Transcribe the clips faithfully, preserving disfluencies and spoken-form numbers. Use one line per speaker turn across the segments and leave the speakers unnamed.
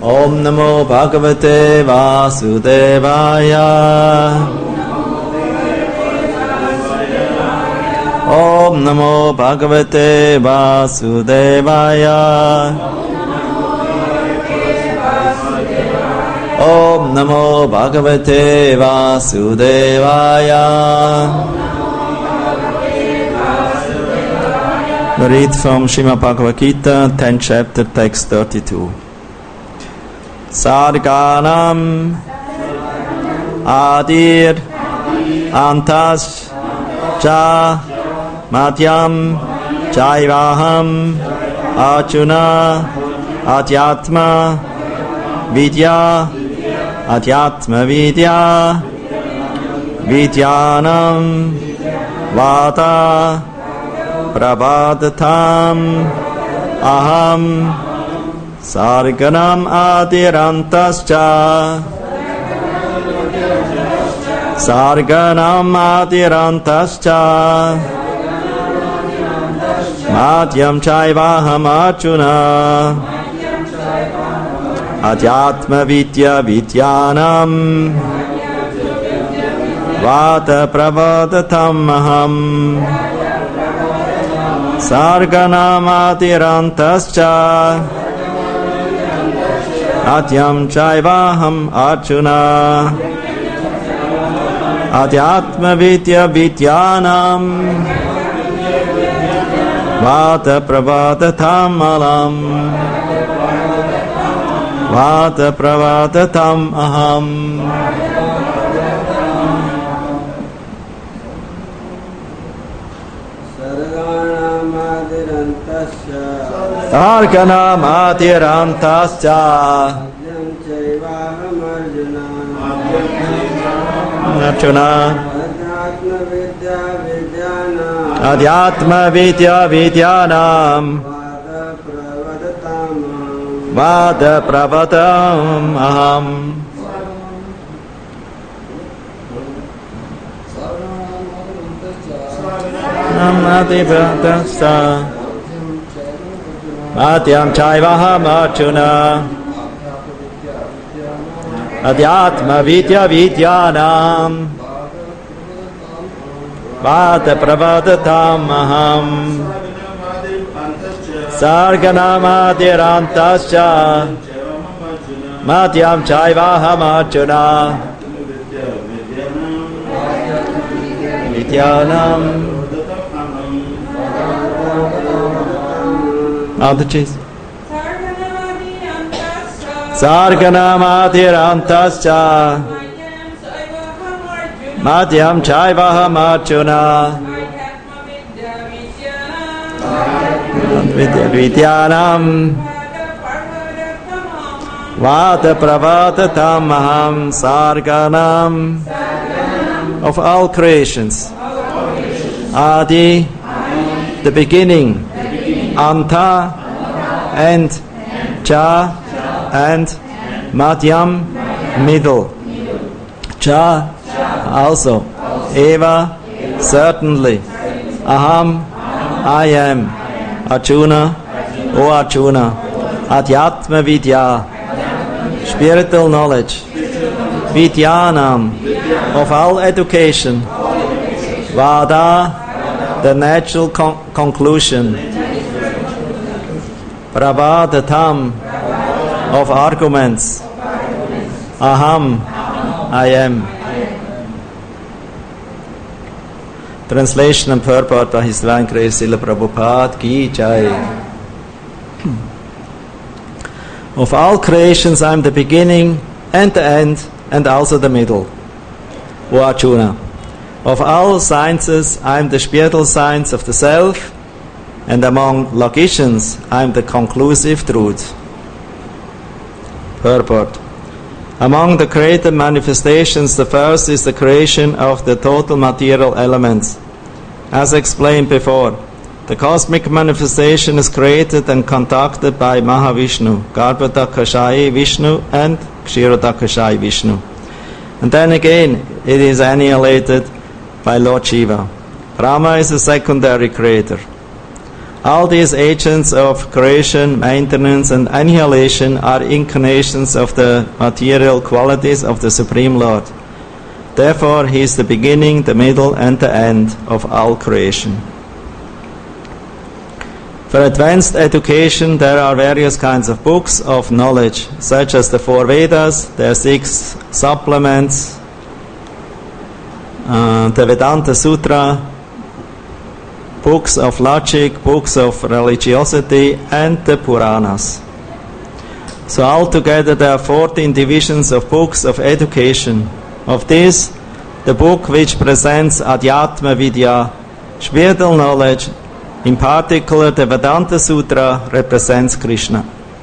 Om Namo Bhagavate Vasudevaya. Om Namo Bhagavate Vasudevaya. Om Namo Bhagavate Vasudevaya. We read from Srimad Bhagavad Gita, tenth chapter, text thirty-two. Sarganam Adir Antas Cha Madhyam Jaivaham Arjuna Adhyatma Vidya Adhyatma Vidya Vidyanam Vada Prabhadatam Aham Sarganam Adirantascha Sarganam Adirantascha Madhyam Chaivaham Arjuna Adhyatma Vidya Vidyanam Vada Prabhadatam Aham Sarganam Adirantascha Adhyam Chaivaham Arjuna Adhyatma Vidya Vidyanam Vada Prabhadatam Alam Vada Prabhadatam Aham. Sarganam Adirantascha Arjuna Adhyatma Vidya Vidyanam Vada Prabhadatam Aham. Namadibratascha Madhyam Chaivaham Arjuna Adhyatma Vidya Vidyanam Vada Prabhadatam Aham. Sarganam Adirantascha Madhyam Chaivaham Arjuna Vidyanam. Now the chase. Sarganam Adirantascha Madhyam Chaivaham Arjuna Vidyanam Vada Prabhadatam Aham. Sarganam of all creations, Adi, the beginning, Anta, and Cha, and Madhyam, middle, Cha, also, Eva, certainly, Aham, I am, Arjuna, O Arjuna, Adhyatma Vidya, spiritual knowledge, Vidyanam, of all education, Vada, the natural con- conclusion, Prabhadatam, of arguments, Aham, I am. Translation and purport by His Divine Grace Srila Prabhupada Ki Jai. Of all creations I am the beginning and the end and also the middle. O Arjuna, of all sciences I am the spiritual science of the self, and among logicians I am the conclusive truth. Purport. Among the created manifestations, the first is the creation of the total material elements. As explained before, the cosmic manifestation is created and conducted by Mahavishnu, Garbhodakashayi Vishnu and Kshirodakashayi Vishnu. And then again, it is annihilated by Lord Shiva. Brahma is a secondary creator. All these agents of creation, maintenance, and annihilation are incarnations of the material qualities of the Supreme Lord. Therefore, He is the beginning, the middle, and the end of all creation. For advanced education, there are various kinds of books of knowledge, such as the four Vedas, their six supplements, uh, the Vedanta Sutra, books of logic, books of religiosity, and the Puranas. So altogether there are fourteen divisions of books of education. Of these, the book which presents Adhyatma Vidya, spiritual knowledge, in particular the Vedanta Sutra, represents Krishna.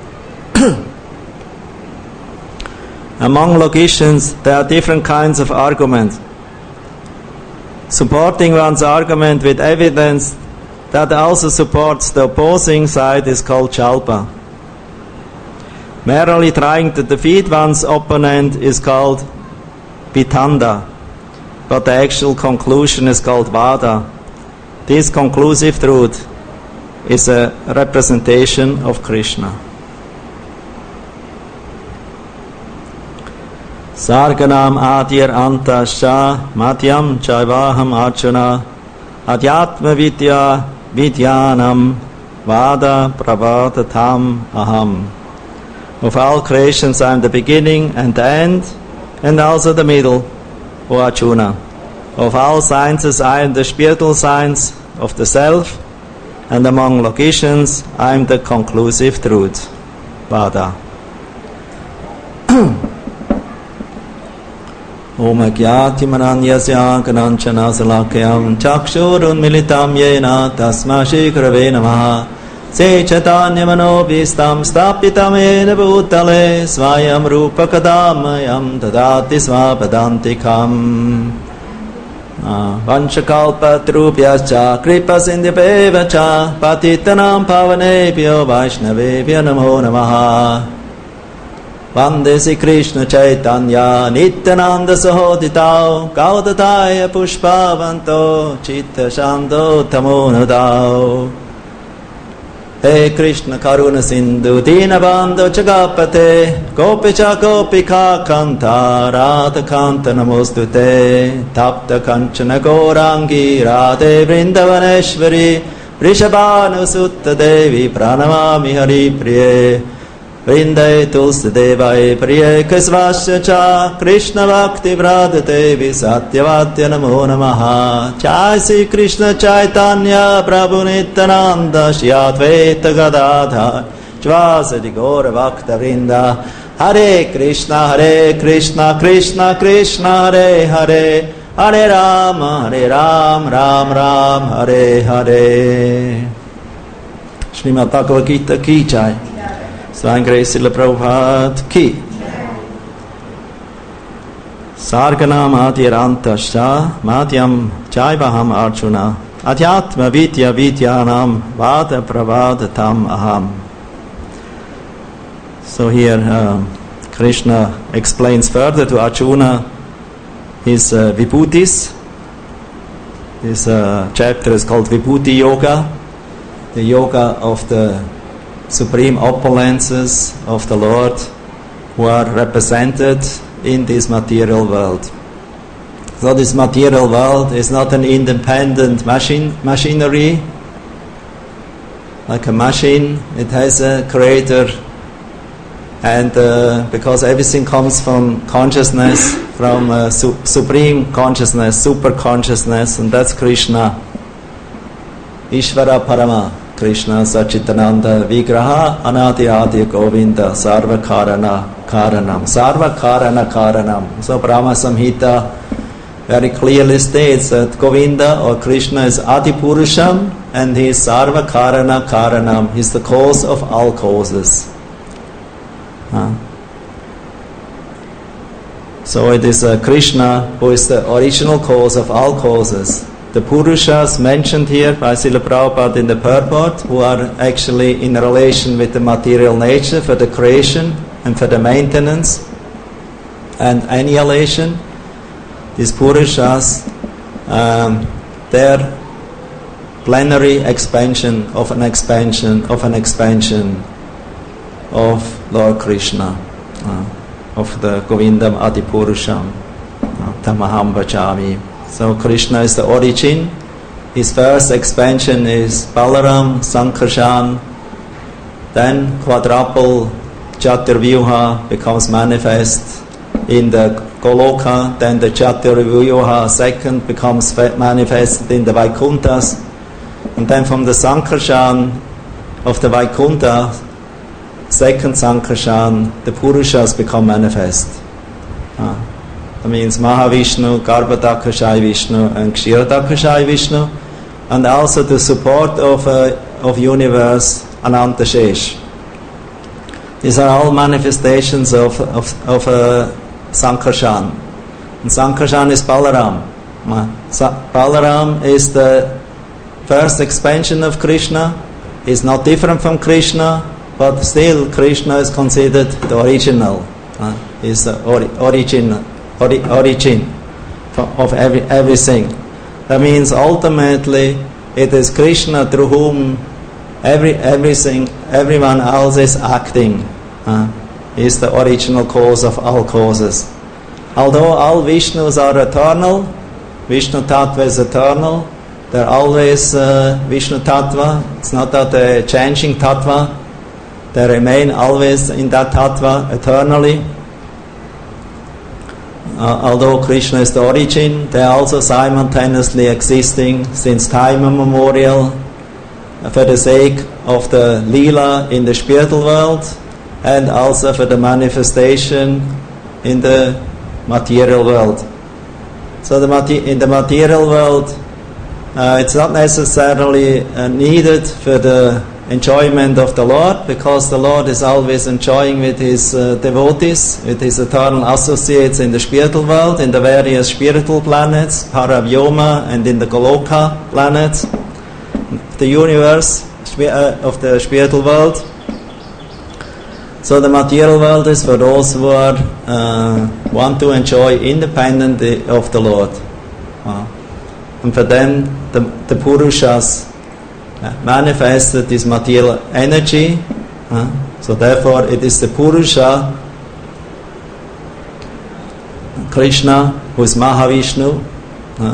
Among logicians, there are different kinds of arguments. Supporting one's argument with evidence that also supports the opposing side is called Jalpa. Merely trying to defeat one's opponent is called Vitanda, but the actual conclusion is called Vada. This conclusive truth is a representation of Krishna. Sarganam Adir Antascha Madhyam Chaivaham Arjuna Adhyatma Vidya Vidyanam Vada Pravadatam Aham. Of all creations I am the beginning and the end, and also the middle, O Arjuna. Of all sciences I am the spiritual science of the self, and among logicians I am the conclusive truth, Vada. Om Agyati Mananyasya Gananchana Salakyam Chakshurun Militam Yena Tasma Shikrave Namaha Se Chaitanya Manobhistam Stapitam Ena Bhutale Svayam Rupa Kadamayam Tadati Svapadantikam Vanchakalpa Trupyascha Kripa Sindhyapevacha Patitanam Pavanebhyo Vaishnavebhyo Namo Namaha Vande Sri Krishna Chaitanya Nityananda Sahoditao Gaudataya Pushpavanto Chitta Shando Tamonadao He Krishna Karuna Sindhu Dinabando Chagapate Gopicha Gopika Kanta Radha Kanta Namostute Tapta Kanchana Gorangi Radhe Vrindavaneshwari Vrishabhanu Sutta Devi Pranamami Hari Priye Vrindai Tulsi Devai Priye Kesvasya Cha Krishna Bhakti Vrada Devi Satyavatya Namo Namaha Jai Sri Krishna Chaitanya Prabhu Nityananda Shri Advaita Gadadhar Jvasadi Gaura Bhakta Vrinda Hare Krishna Hare Krishna Krishna Krishna Hare Hare Hare Rama Hare Ram Ram Ram Hare Hare Srimad Bhagavad Gita Ki Jai Swami Grace Srila Prabhupada Ki Sarganam Adirantashcha Madhyam Jaivaham Arjuna Adhyatma Vidya Vidyanam Vada Pravadatam Aham. So here uh, Krishna explains further to Arjuna his uh, Vibhutis. This uh, chapter is called Vibhuti Yoga, the yoga of the supreme opulences of the Lord who are represented in this material world. So this material world is not an independent machine machinery. Like a machine, it has a creator, and uh, because everything comes from consciousness, from uh, su- supreme consciousness, super consciousness, and that's Krishna. Ishvara Parama. Krishna Sachitananda Vigraha Anadi Adi Govinda Sarva Karana Karanam Sarva Karana Karanam. So Brahma Samhita very clearly states that Govinda or Krishna is Adi Purusham and he is Sarva Karana Karanam. He is the cause of all causes. Huh? So it is uh, Krishna who is the original cause of all causes. The Purushas mentioned here by Srila Prabhupada in the purport, who are actually in relation with the material nature for the creation and for the maintenance and annihilation. These Purushas, um, their plenary expansion of an expansion of an expansion of Lord Krishna, uh, of the Govindam Adipurusham, uh, Tamaham Bhajami. So Krishna is the origin. His first expansion is Balaram, Sankarshan, then quadruple Chaturvyuha becomes manifest in the Goloka, then the Chaturvyuha second becomes manifested in the Vaikunthas, and then from the Sankarshan of the Vaikuntha, second Sankarshan, the Purushas become manifest. Uh, that means Mahavishnu, Garbhodakashai Vishnu, and Kshirodakashai Vishnu, and also the support of uh, of universe Ananta Shesh. These are all manifestations of of, of uh, Sankarshan. And Sankarshan is Balaram. Balaram is the first expansion of Krishna. Is not different from Krishna, but still Krishna is considered the original. Uh, is the ori- origin, ori- origin of every everything. That means ultimately it is Krishna through whom every everything, everyone else is acting. Uh, is the original cause of all causes. Although all Vishnus are eternal, Vishnu Tattva is eternal, they're always uh, Vishnu Tattva. It's not that they're changing Tattva, they remain always in that Tattva eternally. Uh, although Krishna is the origin, they are also simultaneously existing since time immemorial for the sake of the Leela in the spiritual world, and also for the manifestation in the material world. So the in the material world, uh, it's not necessarily uh, needed for the enjoyment of the Lord, because the Lord is always enjoying with His uh, devotees, with His eternal associates in the spiritual world, in the various spiritual planets, Paravyoma, and in the Goloka planets, the universe of the spiritual world. So the material world is for those who are uh, want to enjoy independent of the Lord, uh, and for them the, the Purushas uh, manifested this material energy. Uh, so therefore, it is the Purusha, Krishna, who is Mahavishnu, uh,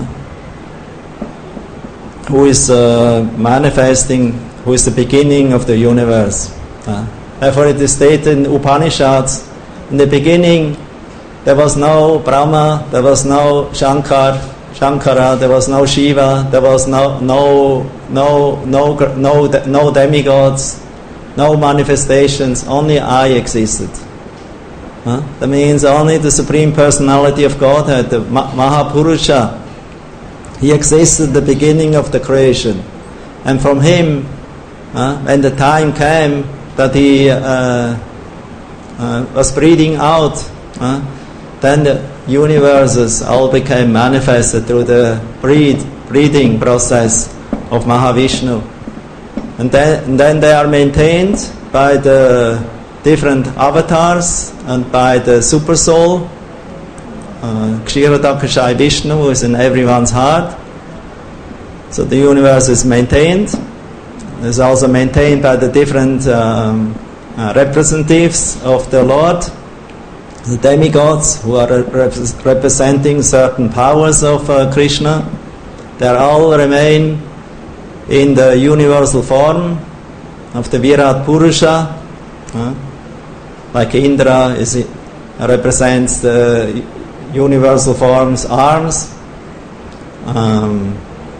who is uh, manifesting, who is the beginning of the universe. Uh, Therefore, it is stated in Upanishads, in the beginning there was no Brahma, there was no Shankar, Shankara, there was no Shiva, there was no no no no no no demigods, no manifestations. Only I existed. Huh? That means only the Supreme Personality of Godhead, the Mahapurusha, He existed at the beginning of the creation, and from Him, uh, when the time came that He uh, uh, was breathing out, uh, then the universes all became manifested through the breathe, breathing process of Mahavishnu. And then, and then they are maintained by the different avatars and by the super soul, uh, Kshirodakashai Vishnu, who is in everyone's heart. So the universe is maintained. Is also maintained by the different um, uh, representatives of the Lord, the demigods who are rep- representing certain powers of uh, Krishna. They all remain in the universal form of the Virat Purusha. Uh, like Indra is it, represents the universal form's arms. Um,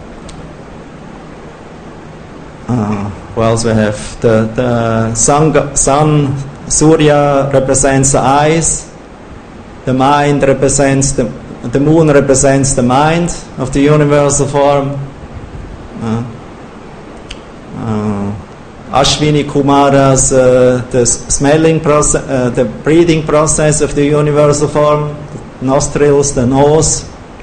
Uh, what else we have? The, the sun, sun, Surya represents the eyes. The mind represents the, the moon represents the mind of the universal form. Uh, uh, Ashwini Kumaras, uh, the smelling process, uh, the breathing process of the universal form, the nostrils, the nose.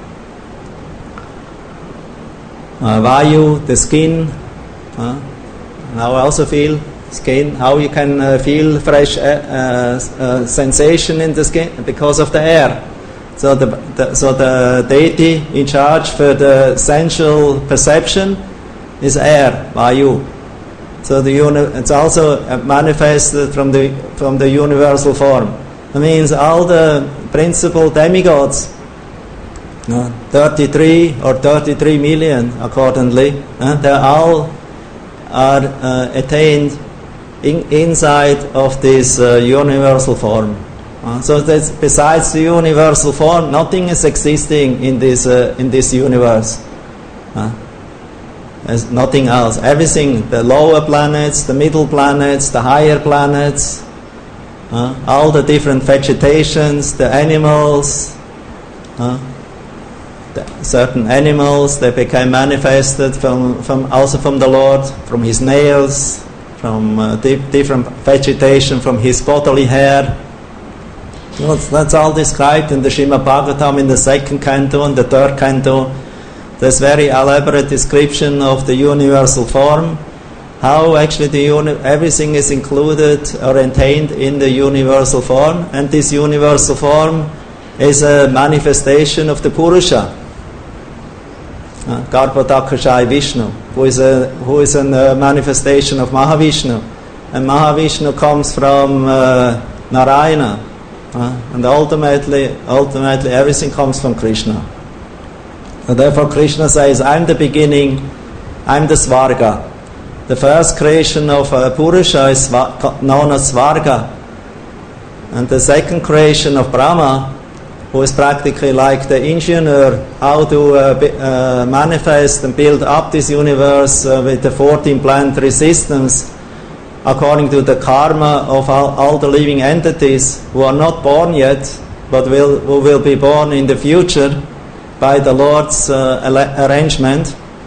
Uh, Vayu, the skin. Uh, now I also feel skin, how you can uh, feel fresh uh, uh, sensation in the skin because of the air. So the, the so the deity in charge for the sensual perception is air, Vayu. So the uni- it's also manifested from the from the universal form. That means all the principal demigods, uh, thirty-three or thirty-three million accordingly, uh, they all are uh, attained in, inside of this uh, universal form. Uh, so that's, besides the universal form, nothing is existing in this uh, in this universe. Uh, there's nothing else. Everything, the lower planets, the middle planets, the higher planets, uh, all the different vegetations, the animals, uh, the certain animals, they became manifested from, from also from the Lord, from His nails, from uh, di- different vegetation, from His bodily hair. That's, that's all described in the Srimad Bhagavatam in the second canto and the third canto. There's very elaborate description of the universal form, how actually the uni- everything is included or contained in the universal form, and this universal form is a manifestation of the Purusha, uh, Garbhodakashai Vishnu, who is a who is a uh, manifestation of Mahavishnu, and Mahavishnu comes from uh, Narayana. Uh, and ultimately, ultimately, everything comes from Krishna. And therefore, Krishna says, "I'm the beginning, I'm the Svarga." The first creation of uh, Purusha is sva- known as Svarga, and the second creation of Brahma, who is practically like the engineer, how to uh, be, uh, manifest and build up this universe uh, with the fourteen planetary systems, according to the karma of all, all the living entities who are not born yet, but will who will be born in the future by the Lord's uh, al- arrangement.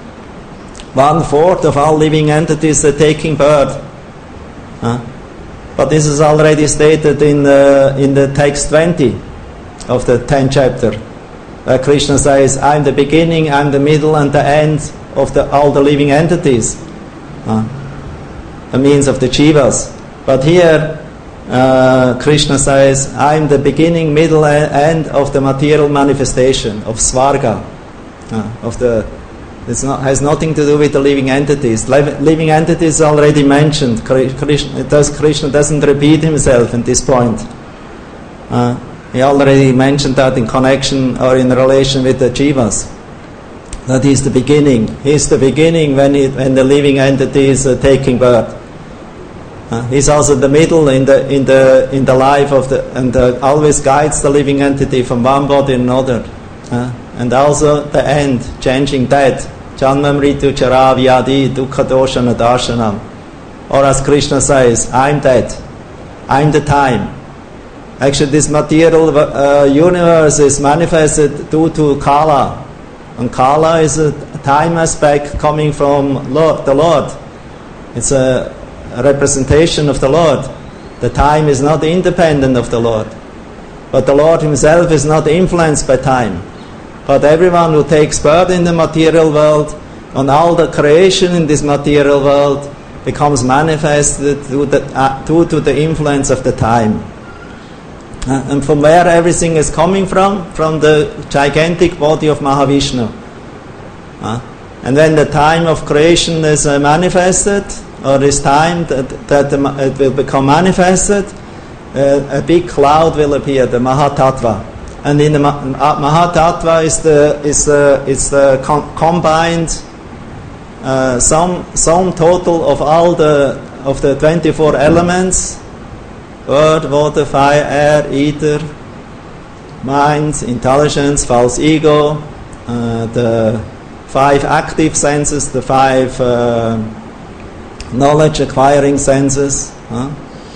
One fourth of all living entities are taking birth. Huh? But this is already stated in the, in the text twenty of the tenth chapter. Uh, Krishna says, "I'm the beginning, I'm the middle, and the end of the, all the living entities." Huh? The means of the jivas. But here, uh, Krishna says, "I'm the beginning, middle, and end of the material manifestation of Svarga." Uh, of the, it has nothing to do with the living entities. Liv- living entities already mentioned. Krishna, it does, Krishna doesn't repeat himself at this point. Uh, he already mentioned that in connection or in relation with the jivas. That is the beginning. He is the beginning when it, when the living entity is uh, taking birth. Uh, he's also the middle in the in the in the life of the and uh, always guides the living entity from one body to another. Uh, and also the end, changing death. Janma mritu chara vyadi dukkha doshana darshanam. Or as Krishna says, "I'm death. I'm the time." Actually, this material uh, universe is manifested due to Kala. And Kala is a time aspect coming from Lord, the Lord. It's a, a representation of the Lord. The time is not independent of the Lord. But the Lord Himself is not influenced by time. But everyone who takes birth in the material world, and all the creation in this material world, becomes manifested due, the, uh, due to the influence of the time. Uh, and from where everything is coming from? From the gigantic body of Mahavishnu. Uh, and when the time of creation is uh, manifested, or is time that, that the, it will become manifested, uh, a big cloud will appear, the Mahatattva. And in the Ma- Mahatattva is the is the is the com- combined uh, sum sum total of all the of the twenty-four elements. Earth, water, fire, air, ether, mind, intelligence, false ego, uh, the five active senses, the five uh, knowledge acquiring senses, uh,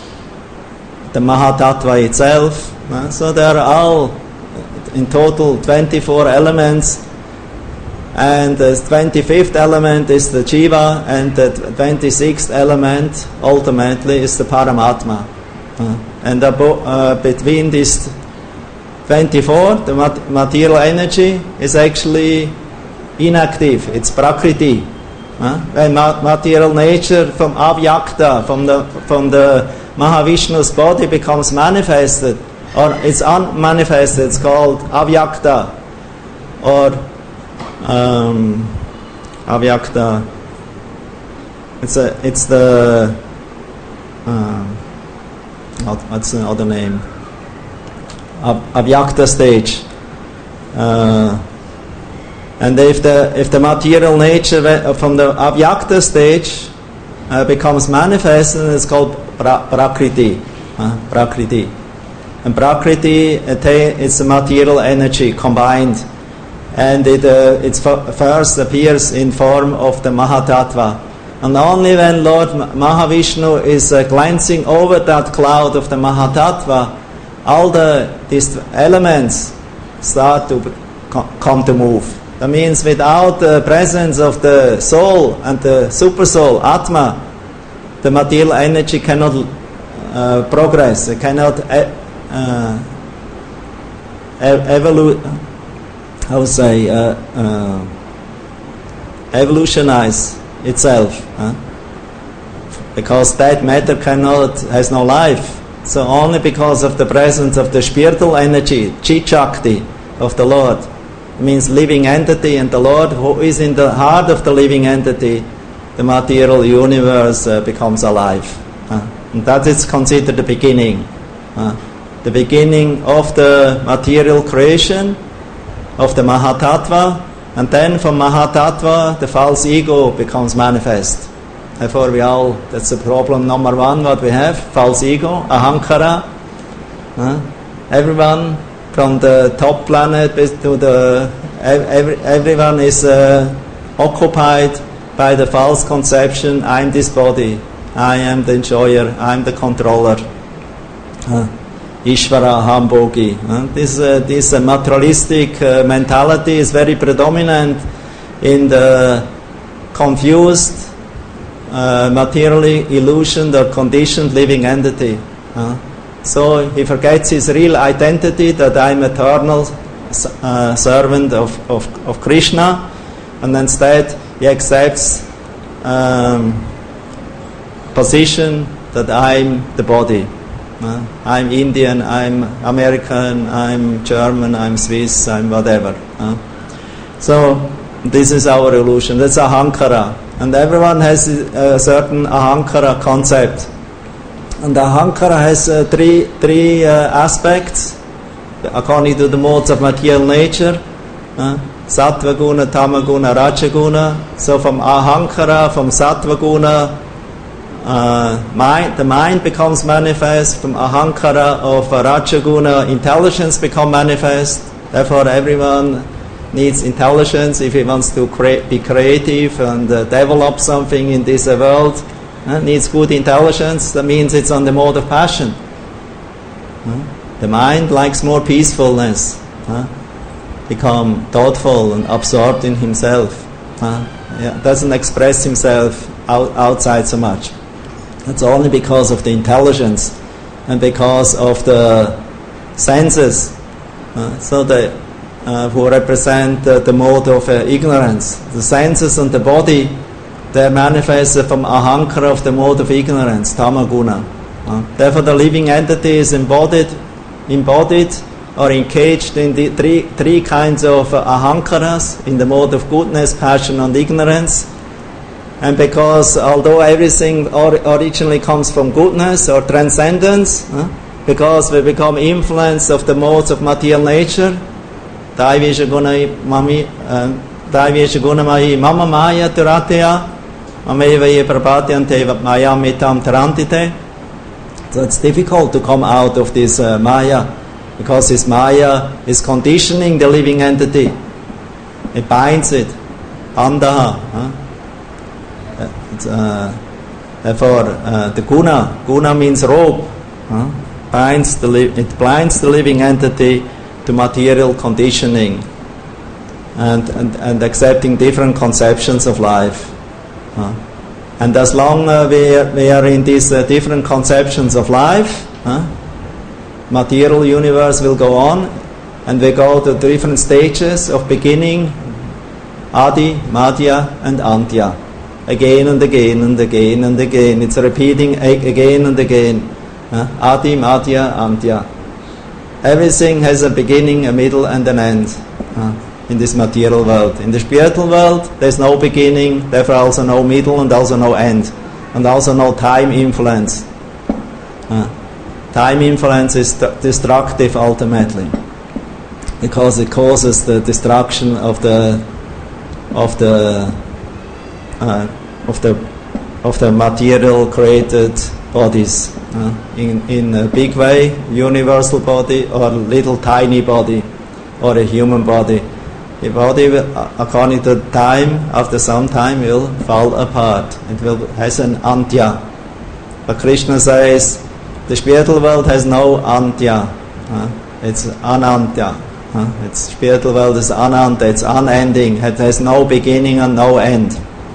the Mahatattva itself. Uh, so there are all in total twenty-four elements, and the twenty-fifth element is the Jiva, and the twenty-sixth element ultimately is the Paramatma. Uh, and abo- uh, between these twenty-four, the mat- material energy is actually inactive. It's Prakriti. Uh, when ma- material nature from Avyakta, from the from the Mahavishnu's body becomes manifested, or it's unmanifested, it's called Avyakta, or um, Avyakta it's a it's the uh, what's the other name? Avyakta stage. Uh, and if the if the material nature from the avyakta stage uh, becomes manifest, and it's called pra- prakriti, uh, prakriti, and prakriti it's a material energy combined, and it uh, it f- first appears in form of the Mahatattva, and only when Lord Mahavishnu is uh, glancing over that cloud of the Mahatattva, all the these elements start to come to move. That means without the presence of the soul and the supersoul, Atma, the material energy cannot uh, progress. It cannot uh, uh, evolve. How say uh, uh, evolutionize itself, huh? Because that matter cannot has no life. So only because of the presence of the spiritual energy, Chit Shakti of the Lord, it means living entity, and the Lord who is in the heart of the living entity, the material universe uh, becomes alive. Uh, and that is considered the beginning. Uh, the beginning of the material creation, of the Mahatattva, and then from Mahatattva the false ego becomes manifest. Therefore we all, that's the problem number one what we have, false ego, ahankara. Uh, everyone from the top planet to the, every, everyone is uh, occupied by the false conception, I am this body, I am the enjoyer, I am the controller. Uh, Ishvara Hambogi. Uh, this uh, this uh, materialistic uh, mentality is very predominant in the confused, Uh, materially illusioned or conditioned living entity. Uh, so he forgets his real identity, that I'm eternal uh, servant of, of, of Krishna, and instead he accepts um, position that I'm the body. Uh, I'm Indian, I'm American, I'm German, I'm Swiss, I'm whatever. Uh. So this is our illusion. That's ahankara. And everyone has a certain ahankara concept. And ahankara has uh, three three uh, aspects according to the modes of material nature. Uh, Sattva guna, Tama guna, Raja guna. So from ahankara, from Sattva guna, uh, mind, the mind becomes manifest. From ahankara of uh, Raja guna, intelligence becomes manifest. Therefore everyone needs intelligence if he wants to cre- be creative and uh, develop something in this uh, world. Uh, needs good intelligence. That means it's on the mode of passion. Uh, the mind likes more peacefulness. Uh, become thoughtful and absorbed in himself. Uh, yeah, doesn't express himself out, outside so much. That's only because of the intelligence and because of the senses. Uh, so the Uh, who represent uh, the mode of uh, ignorance. The senses and the body, they manifest from ahankara of the mode of ignorance, tamaguna. Uh, therefore the living entity is embodied, embodied or engaged in the three, three kinds of uh, ahankaras, in the mode of goodness, passion and ignorance. And because although everything or, originally comes from goodness or transcendence, uh, because we become influenced of the modes of material nature, Daivesha gunai mami, Daivesha gunamai mama maya turateya, mameva ye prapatyante maya mitam tarantite. So it's difficult to come out of this uh, maya, because this maya is conditioning the living entity. It binds it. Andaha. Huh? It's, uh, therefore, uh, the guna, guna means rope. Huh? Binds the li- it blinds the living entity to material conditioning and, and, and accepting different conceptions of life. Uh, and as long as uh, we, are, we are in these uh, different conceptions of life, uh, material universe will go on, and we go to different stages of beginning, Adi, Madhya and Antya. Again and again and again and again. It's repeating again and again. Uh, Adi, Madhya, Antya. Everything has a beginning, a middle and an end. Uh, in this material world. In the spiritual world, there's no beginning, therefore also no middle and also no end, and also no time influence. Uh, time influence is st- destructive ultimately, because it causes the destruction of the of the uh, of the of the material created bodies uh, in in a big way, universal body or a little tiny body or a human body. The body, will, according to time, after some time, will fall apart. It will has an antya. But Krishna says the spiritual world has no antya. Uh, it's anantya. Uh, its spiritual world is ananta. It's unending. It has no beginning and no end.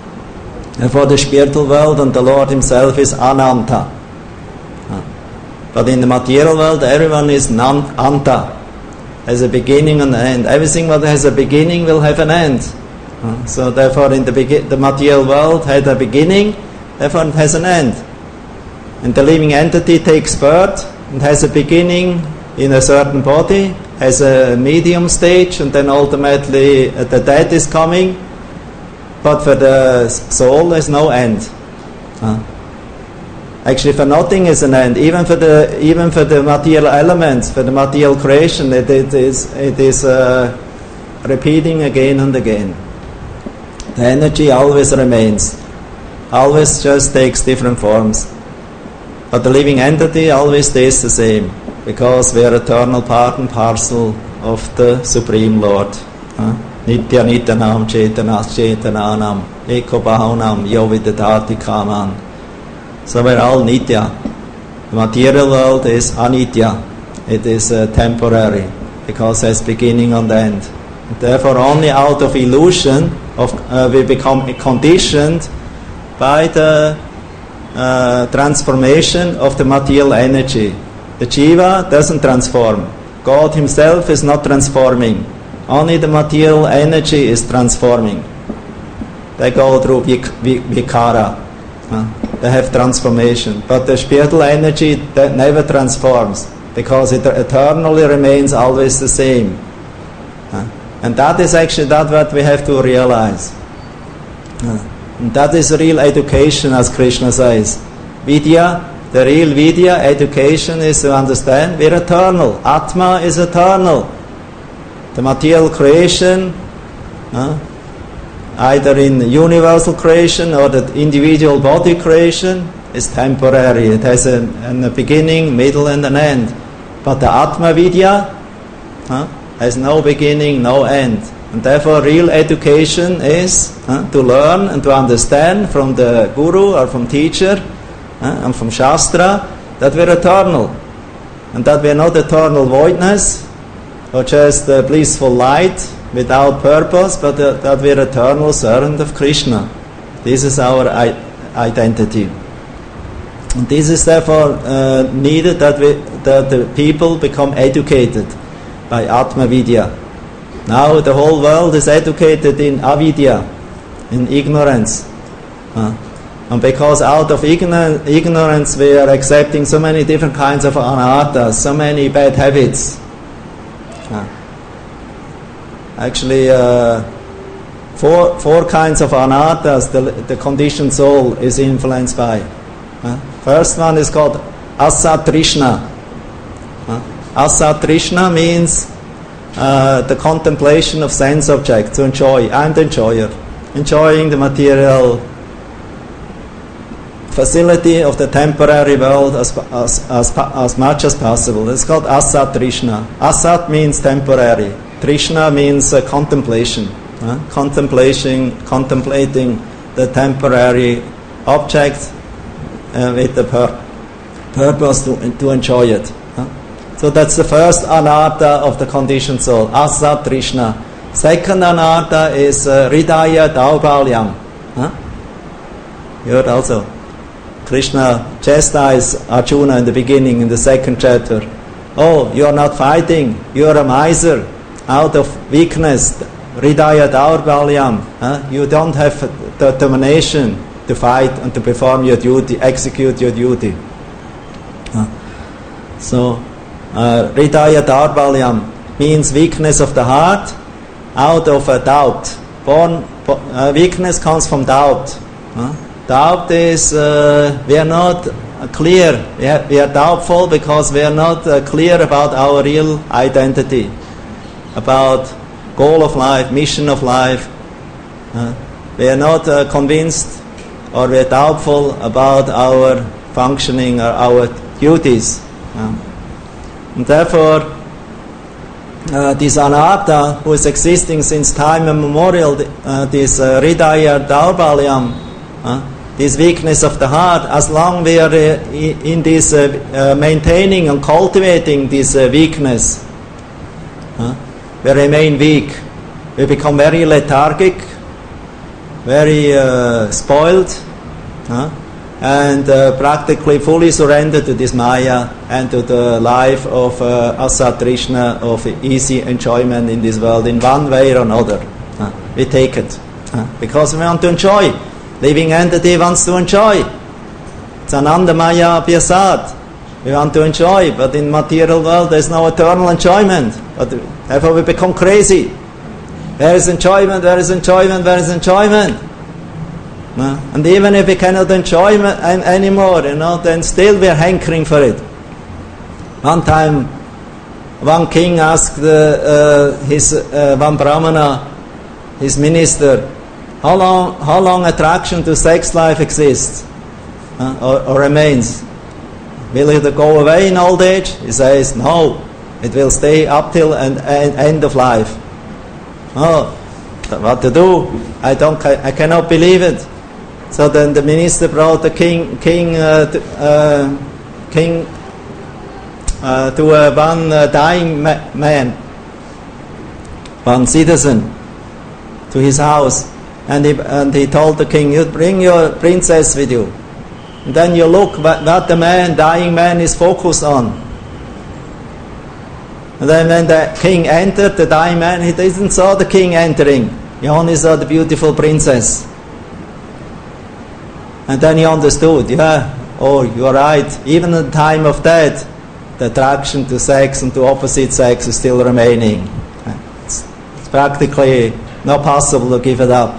And for the spiritual world, and the Lord Himself is ananta. Uh, but in the material world, everyone is non-anta. Has a beginning and an end. Everything that has a beginning will have an end. Uh, so therefore in the be- the material world had a beginning, therefore it has an end. And the living entity takes birth and has a beginning in a certain body, has a medium stage, and then ultimately uh, the death is coming. But for the soul there's no end. Uh, Actually, for nothing is an end. Even for the even for the material elements, for the material creation, it, it is it is uh, repeating again and again. The energy always remains, always just takes different forms. But the living entity always stays the same, because we are eternal part and parcel of the Supreme Lord. Nitya Nityanam Chetanas Chetananam Eko Bhavanam Yovidadati Kaman. So we're all nitya. The material world is anitya. It is uh, temporary, because it has beginning and end. Therefore, only out of illusion of uh, we become conditioned by the uh, transformation of the material energy. The jiva doesn't transform. God Himself is not transforming. Only the material energy is transforming. They go through vik- vik- vikara. Uh, they have transformation. But the spiritual energy that never transforms, because it eternally remains always the same. Uh, and that is actually that what we have to realize. Uh, and that is real education, as Krishna says. Vidya, the real Vidya, education, is to understand we're eternal. Atma is eternal. The material creation, uh, either in universal creation or the individual body creation, is temporary. It has a, a beginning, middle and an end. But the Atma Vidya uh, has no beginning, no end. And therefore real education is uh, to learn and to understand from the Guru or from teacher uh, and from Shastra that we're eternal. And that we're not eternal voidness or just a blissful light without purpose, but uh, that we are eternal servant of Krishna. This is our I- identity. And this is therefore uh, needed that we that the people become educated by Atma Vidya. Now the whole world is educated in avidya, in ignorance. Uh, and because out of igno- ignorance we are accepting so many different kinds of anarthas, so many bad habits. Uh, Actually, uh, four four kinds of anarthas the, the conditioned soul is influenced by. Uh, first one is called asatrishna. Uh, asatrishna means uh, the contemplation of sense objects, to enjoy. I'm the enjoyer, enjoying the material facility of the temporary world as as as, as much as possible. It's called asatrishna. Asat means temporary. Trishna means uh, contemplation, uh, contemplation, contemplating the temporary object uh, with the pur- purpose to, to enjoy it. Uh. So that's the first anartha of the conditioned soul, asa trishna. Second anartha is uh, hridaya daurbalyam. Uh. You heard also. Krishna chastised Arjuna in the beginning, in the second chapter. Oh, you are not fighting, you are a miser. Out of weakness, hridaya daurbalyam, uh, you don't have the determination to fight and to perform your duty, execute your duty. Uh, so, hridaya daurbalyam means weakness of the heart, out of a doubt. Born, uh, weakness comes from doubt. Uh, doubt is uh, we are not clear. We, have, we are doubtful because we are not uh, clear about our real identity, about goal of life, mission of life. Uh, we are not uh, convinced, or we are doubtful about our functioning or our duties. Uh, and therefore, uh, this anatta, who is existing since time immemorial, uh, this uh, hridaya daurbalyam, uh, this weakness of the heart, as long we are uh, in this uh, uh, maintaining and cultivating this uh, weakness, uh, we remain weak. We become very lethargic, very uh, spoiled, uh, and uh, practically fully surrender to this Maya and to the life of uh, Asat Trishna, of easy enjoyment in this world in one way or another. Uh, we take it uh, because we want to enjoy. Living entity wants to enjoy. It's Ananda Maya Abhyasat. We want to enjoy, but in material world there is no eternal enjoyment. But therefore we become crazy. Where is enjoyment? Where is enjoyment? Where is enjoyment? No? And even if we cannot enjoy it anymore, you know, then still we are hankering for it. One time, one king asked uh, uh, his uh, one brahmana, his minister, how long how long attraction to sex life exists uh, or, or remains? Will it go away in old age? He says, no, it will stay up till an, an end of life. Oh, what to do? I don't. I cannot believe it. So then the minister brought the king, king, uh, to, uh, king, uh, to uh, one uh, dying ma- man, one citizen, to his house, and he and he told the king, "You bring your princess with you." And then you look what, what the man, dying man, is focused on. And then when the king entered, the dying man, he didn't saw the king entering. He only saw the beautiful princess. And then he understood, yeah, oh, you're right. Even at the time of death, the attraction to sex and to opposite sex is still remaining. It's, it's practically not possible to give it up.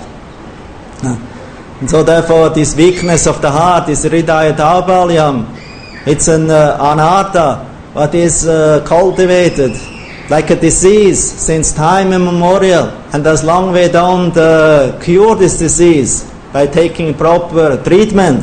And so therefore, this weakness of the heart, this hridaya daurbalyam, it's an uh, anatta, what is uh, cultivated like a disease since time immemorial. And as long we don't uh, cure this disease by taking proper treatment,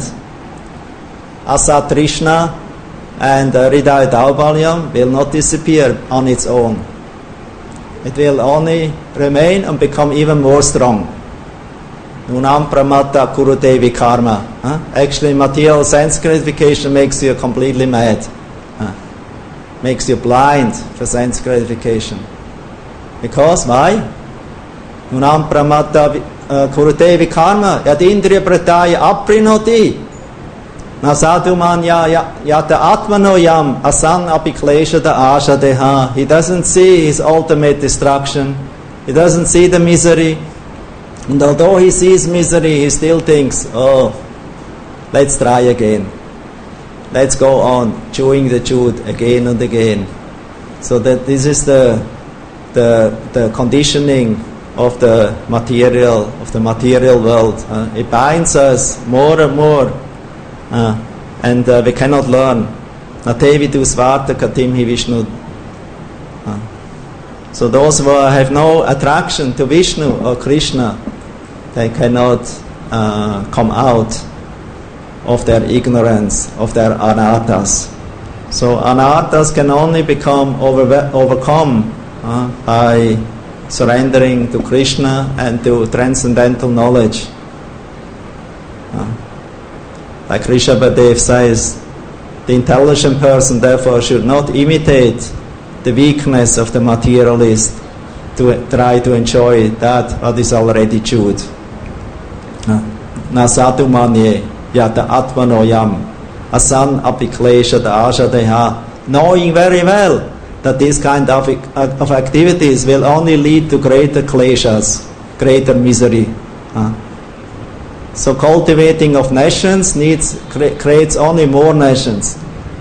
Asat Trishna and uh, hridaya daurbalyam will not disappear on its own. It will only remain and become even more strong. Nunam pramata kurute vikarma. Huh? Actually, material sense gratification makes you completely mad. Huh? Makes you blind for sense gratification. Because, why? Nunam pramata kurute vikarma. Yad indriya prataya aprinoti. Nasaduman yata atmano yam asan apiklesha da asha deha. He doesn't see his ultimate destruction. He doesn't see the misery. And although he sees misery, he still thinks, oh, let's try again. Let's go on chewing the chewed again and again. So that this is the the the conditioning of the material of the material world. Uh, it binds us more and more, uh, and uh, we cannot learn. Natevidu svarta katimhi Vishnu. Uh, so those who have no attraction to Vishnu or Krishna, they cannot uh, come out of their ignorance, of their anattas. So anattas can only become over, overcome uh, by surrendering to Krishna and to transcendental knowledge. Uh, like Rishabhadev says, the intelligent person therefore should not imitate the weakness of the materialist to try to enjoy that what is already chewed. Nasatu manye yata atmano yam asan apiklesha da asha deha. Knowing very well that this kind of, of activities will only lead to greater kleshas, greater misery. Uh. So cultivating of nations needs cre- creates only more nations.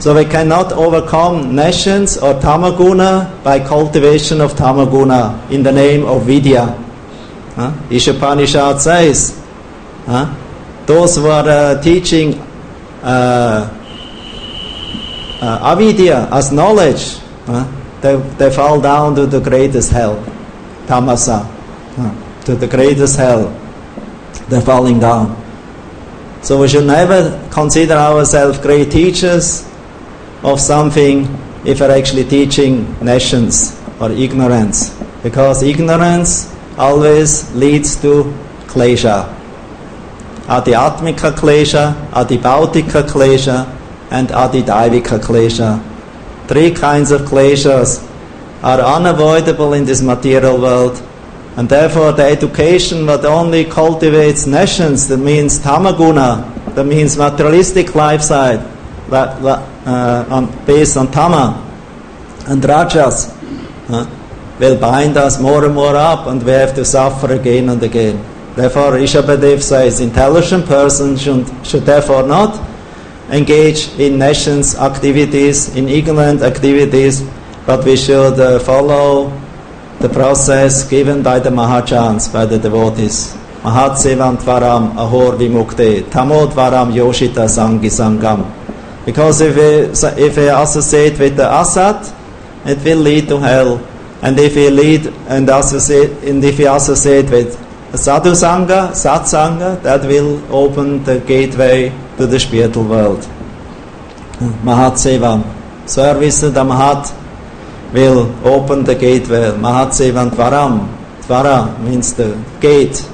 So we cannot overcome nations or tamaguna by cultivation of tamaguna in the name of vidya. Huh? Ishopanishad says, huh? those who are uh, teaching uh, uh, avidya as knowledge, huh? they, they fall down to the greatest hell, tamasa, huh? to the greatest hell. They're falling down. So we should never consider ourselves great teachers of something if we're actually teaching nations or ignorance, because ignorance always leads to klesha, adhyatmika klesha, adhibhautika klesha, and adidaivika klesha. Three kinds of kleshas are unavoidable in this material world, and therefore the education that only cultivates nations, that means tamaguna, that means materialistic lifestyle, that, that Uh, on, based on tama and rajas, uh, will bind us more and more up, and we have to suffer again and again. Therefore, Rishabhadev says, intelligent persons should, should therefore not engage in nations' activities, in ignorant activities, but we should uh, follow the process given by the Mahajans, by the devotees. Mahatsevam tvaram ahor vimukte, tamodvaram yoshita sangi sangam. Because if we, if we associate with the asat, it will lead to hell. And if we lead and associate, and if we associate with sadhu sangha, sat sangha, that will open the gateway to the spiritual world. Mahat Sevam, service of the Mahat will open the gateway. Mahat Sevam Tvaram, Tvara means the gate.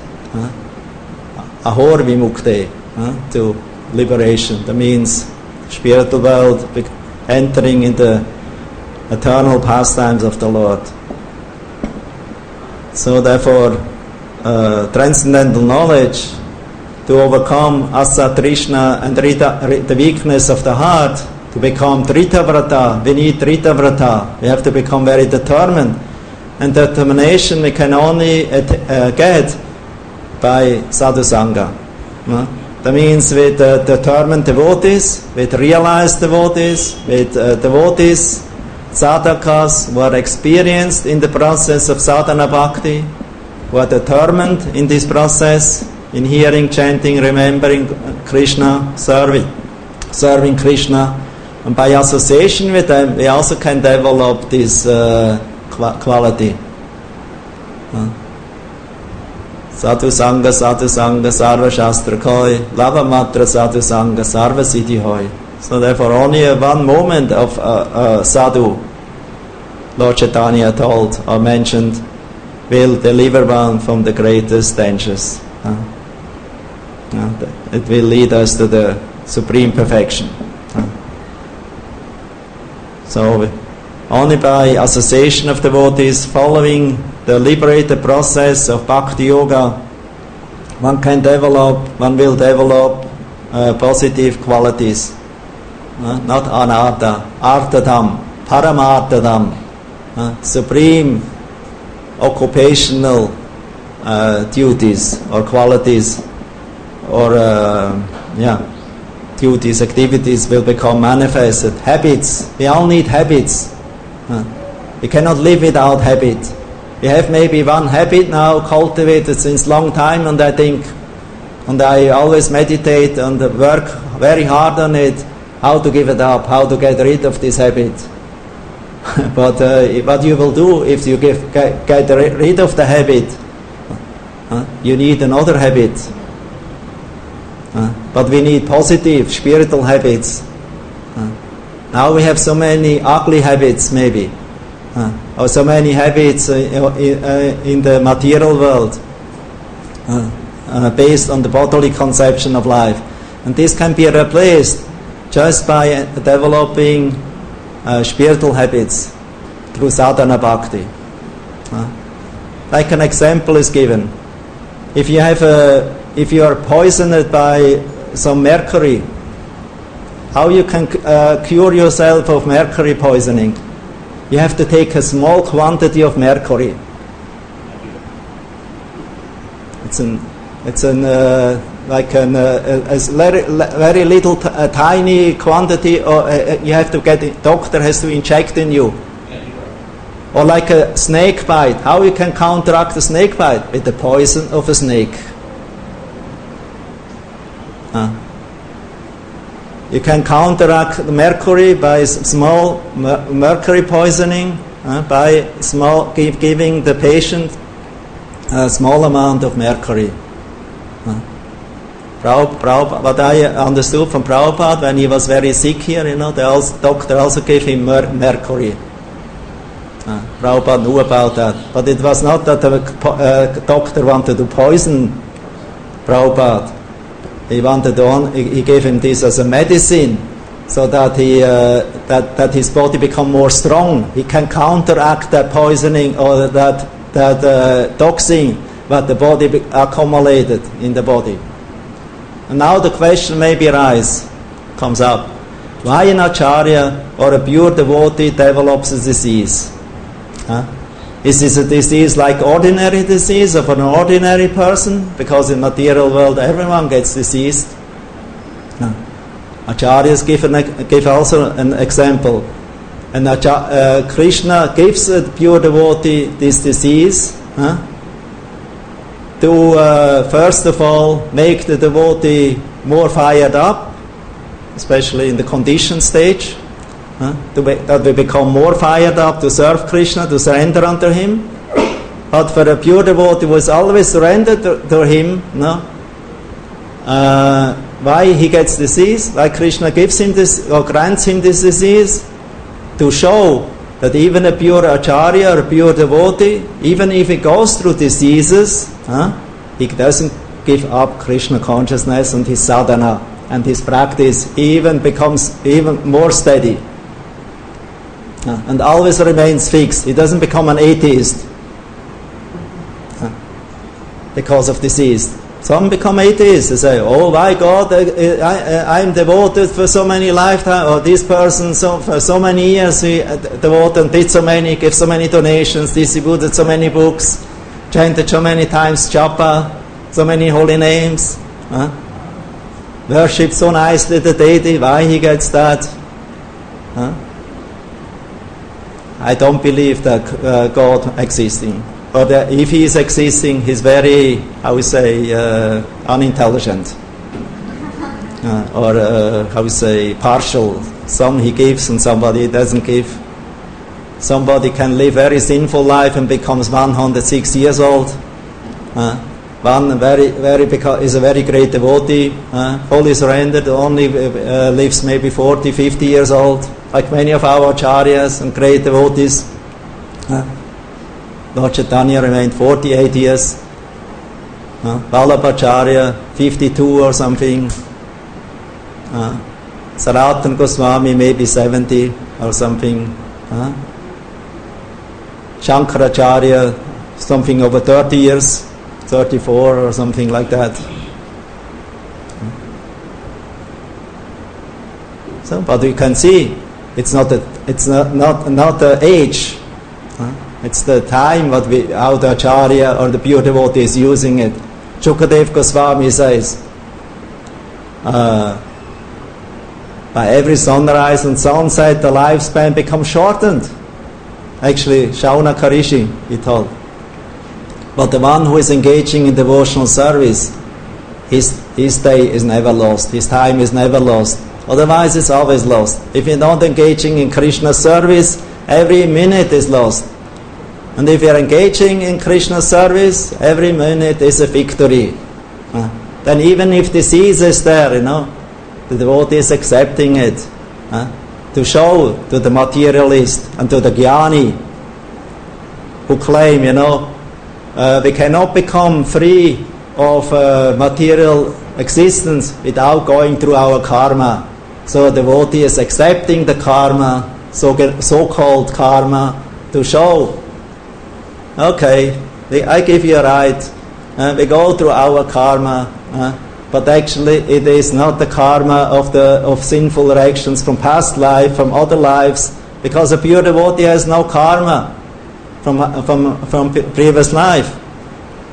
Ahor Vimukte, to liberation. That means spiritual world, entering in the eternal pastimes of the Lord. So therefore, uh, transcendental knowledge, to overcome asa, trishna, and rita, the weakness of the heart, to become tritavrata, we need tritavrata. We have to become very determined. And determination we can only uh, get by sadhu sangha. Uh, That means with uh, determined devotees, with realized devotees, with uh, devotees, sadhakas who are experienced in the process of sadhana bhakti, who are determined in this process, in hearing, chanting, remembering Krishna, serving, serving Krishna. And by association with them, we also can develop this uh, quality. Uh, Sadhu Sangha, Sadhu Sangha, Sarva Shastra Koi, Lava Matra Sadhu Sangha, Sarva Siddhi Hoi. So therefore only a one moment of uh, uh, sadhu, Lord Chaitanya told or mentioned, will deliver one from the greatest dangers. Uh, uh, it will lead us to the supreme perfection. Uh. So only by association of devotees, following the liberated process of Bhakti Yoga, one can develop, one will develop uh, positive qualities. Uh, not anartha, arthadam, paramarthadam, uh, supreme occupational uh, duties or qualities or uh, yeah, duties, activities will become manifested. Habits, we all need habits. Uh, we cannot live without habit. We have maybe one habit now cultivated since long time, and I think, and I always meditate and work very hard on it, how to give it up, how to get rid of this habit. But uh, what you will do if you give, get, get rid of the habit, uh, you need another habit. Uh, but we need positive spiritual habits. Uh, now we have so many ugly habits maybe. Uh, or so many habits uh, in, uh, in the material world uh, uh, based on the bodily conception of life. And this can be replaced just by uh, developing uh, spiritual habits through sadhana bhakti. Uh, like an example is given. If you have a, if you are poisoned by some mercury, how you can uh, cure yourself of mercury poisoning? You have to take a small quantity of mercury. It's an, it's an, uh, like an, uh, a, a very, very little, t- a tiny quantity, or uh, you have to get, the doctor has to inject in you. Or like a snake bite. How you can counteract a snake bite? With the poison of a snake. Uh. You can counteract the mercury by small mer- mercury poisoning, uh, by small give, giving the patient a small amount of mercury. Uh. Prabhupada, what I understood from Prabhupada, when he was very sick here, you know, the also, doctor also gave him mer- mercury. Uh, Prabhupada knew about that. But it was not that the uh, doctor wanted to poison Prabhupada. He wanted to on, he gave him this as a medicine, so that he uh, that that his body become more strong. He can counteract that poisoning or that that uh, toxin that the body be- accumulated in the body. And now the question maybe arise, comes up: why an acharya or a pure devotee develops a disease? Huh? Is this a disease like ordinary disease of an ordinary person? Because in material world everyone gets diseased. No. Acharyas give, an, give also an example. And uh, Krishna gives a pure devotee this disease huh? to uh, first of all make the devotee more fired up, especially in the conditioned stage. Huh? To be, that we become more fired up to serve Krishna, to surrender unto Him. But for a pure devotee who is always surrendered to, to Him, no? Uh, why he gets disease? Why Krishna gives him this or grants him this disease? To show that even a pure acharya or a pure devotee, even if he goes through diseases, huh, he doesn't give up Krishna consciousness and his sadhana and his practice. He even becomes even more steady. Uh, and always remains fixed. He doesn't become an atheist uh, because of disease. Some become atheists. They say, "Oh, my God, I, I, I'm devoted for so many lifetimes, or this person so for so many years he devoted and did so many, gave so many donations, distributed so many books, chanted so many times japa, so many holy names, uh, worshipped so nicely the deity. Why he gets that?" Uh, I don't believe that uh, God existing. Or that if He is existing, He's very, how we say, uh, unintelligent. Uh, or, uh, how we say, partial. Some He gives and somebody doesn't give. Somebody can live very sinful life and becomes one hundred six years old. Uh, one very, very beca- is a very great devotee, uh, fully surrendered, only uh, lives maybe forty, fifty years old. Like many of our acharyas and great devotees. Uh, Lord Chaitanya remained forty-eight years. Uh, Vallabhacharya, fifty-two or something. Uh, Sanatana Goswami, maybe seventy or something. Uh, Shankaracharya, something over thirty years, thirty-four or something like that. So, but you can see, it's not a, it's not not not the age. Huh? It's the time what we, how the acharya or the pure devotee is using it. Shukadev Goswami says, uh, by every sunrise and sunset, the lifespan becomes shortened. Actually, Shaunaka Rishi, he told. But the one who is engaging in devotional service, his his day is never lost. His time is never lost. Otherwise, it's always lost. If you're not engaging in Krishna's service, every minute is lost. And if you're engaging in Krishna's service, every minute is a victory. Uh, then even if disease is there, you know, the devotee is accepting it. Uh, to show to the materialist and to the jnani who claim, you know, uh, we cannot become free of uh, material existence without going through our karma. So the devotee is accepting the karma, so so-called karma, to show, okay, I give you a right, uh, we go through our karma, uh, but actually it is not the karma of the of sinful actions from past life, from other lives, because a pure devotee has no karma from from from previous life.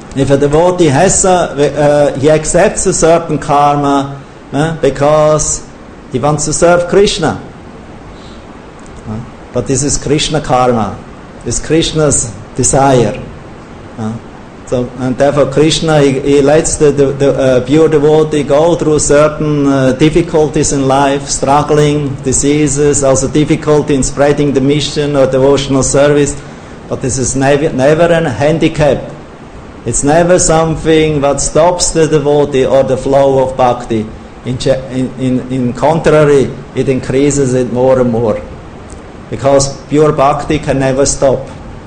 If a devotee has a, uh, he accepts a certain karma uh, because he wants to serve Krishna. Uh, but this is Krishna karma. This is Krishna's desire. Uh, so, and therefore Krishna, he, he lets the, the, the uh, pure devotee go through certain uh, difficulties in life, struggling, diseases, also difficulty in spreading the mission or devotional service. But this is never, never a handicap. It's never something that stops the devotee or the flow of bhakti. In, in, in contrary, it increases it more and more. Because pure bhakti can never stop.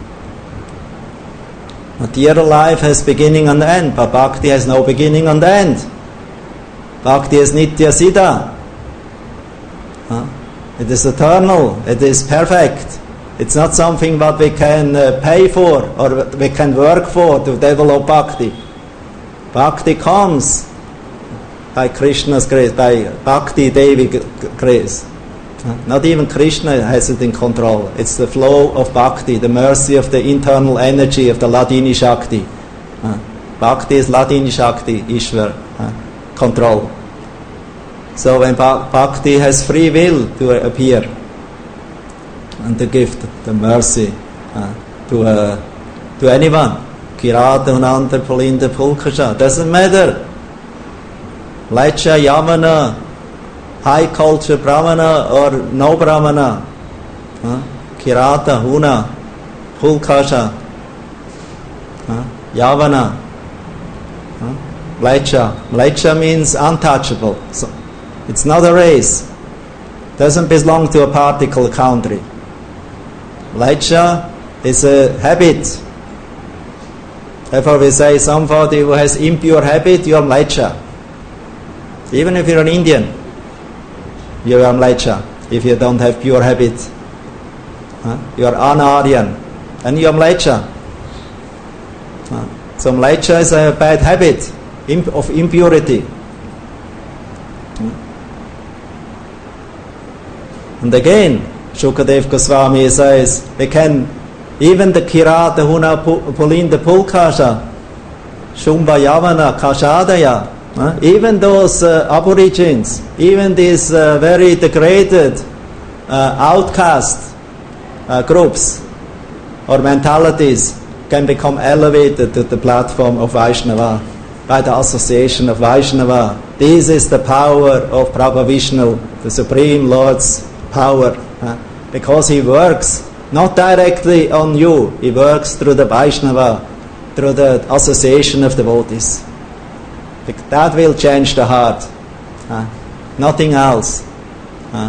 Material life has beginning and end, but bhakti has no beginning and end. Bhakti is nitya siddha. Huh? It is eternal, it is perfect. It's not something that we can uh, pay for or we can work for to develop bhakti. Bhakti comes by Krishna's grace, by Bhakti Devi grace. Not even Krishna has it in control. It's the flow of Bhakti, the mercy of the internal energy of the Ladini Shakti. Uh, Bhakti is Ladini Shakti, Ishvara, uh, control. So when Bhakti has free will to appear and to give the mercy uh, to uh, to anyone, Kirata, Hunanta, Pulinda, Pulkasha, doesn't matter. Lecha, Yamana, high culture Brahmana or no Brahmana, uh, Kirata, Huna, Pulkasha, uh, Yavana, uh, Lecha. Lecha means untouchable. So it's not a race. Doesn't belong to a particular country. Lecha is a habit. Therefore we say somebody who has impure habit, you are Lecha. Even if you're an Indian, you are Mlecha. If you don't have pure habit, huh? You are Anaryan, and you are Mlecha. Huh? So Mlecha is a bad habit of impurity. And again, Shukadev Goswami says, they can, even the Kirata, Huna, Pulinda, Pulkasha, Shumba, Yavana, Kashadaya, Uh, even those uh, aborigines, even these uh, very degraded, uh, outcast uh, groups or mentalities can become elevated to the platform of Vaishnava by the association of Vaishnava. This is the power of Prabhu Vishnu, the Supreme Lord's power, uh, because he works not directly on you, he works through the Vaishnava, through the association of devotees. That will change the heart. Uh, nothing else. Uh.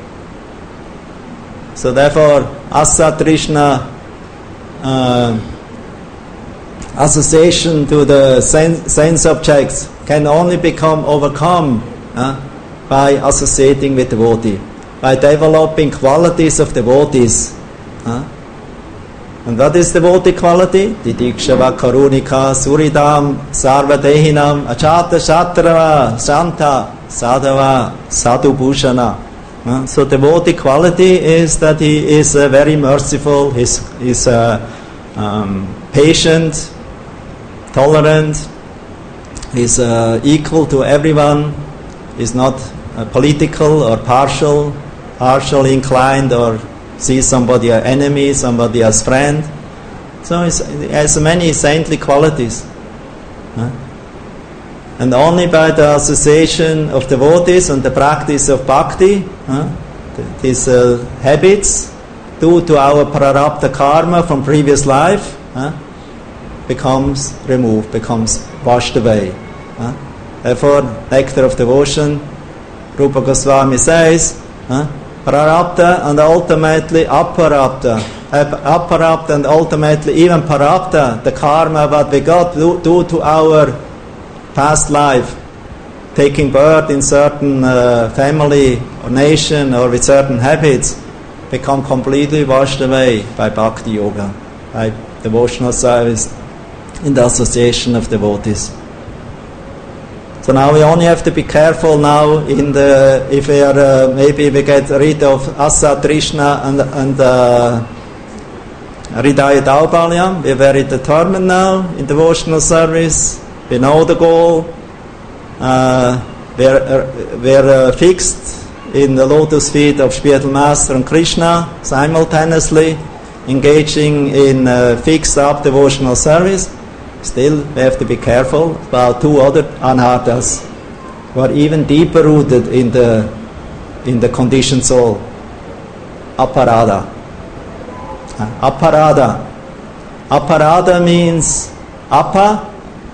So therefore, Asatrishna uh, association to the sense, sense objects can only become overcome uh, by associating with devotee, by developing qualities of devotees. Uh. And what is devotee quality? Didikshava, Karunika, Suridam, Sarvadehinam, Achata, Shatrava, Shanta, Sadhava, Sadhu Bhushana. Uh, so devotee quality is that he is uh, very merciful, he's, he's uh, um, patient, tolerant, he's uh, equal to everyone, he's not uh, political or partial, partially inclined or see somebody as enemy, somebody as friend. So it has many saintly qualities. Huh? And only by the association of devotees and the practice of bhakti, huh, these uh, habits due to our prarabdha karma from previous life, huh, becomes removed, becomes washed away. Huh? Therefore, nectar of devotion, Rupa Goswami says, huh, prarabdha and ultimately aparabdha. Aparabdha and ultimately even parabdha, the karma that we got due, due to our past life, taking birth in certain uh, family or nation or with certain habits, become completely washed away by bhakti yoga, by devotional service in the association of devotees. So now we only have to be careful now in the, if we are, uh, maybe we get rid of Asatrishna and, and uh, Hridaya Daupalya, we're very determined now in devotional service. We know the goal. Uh, we're uh, we're uh, fixed in the lotus feet of spiritual master and Krishna, simultaneously engaging in uh, fixed up devotional service. Still, we have to be careful about two other anarthas who are even deeper rooted in the in the conditioned soul. Aparada. Uh, aparada. Aparada means apa,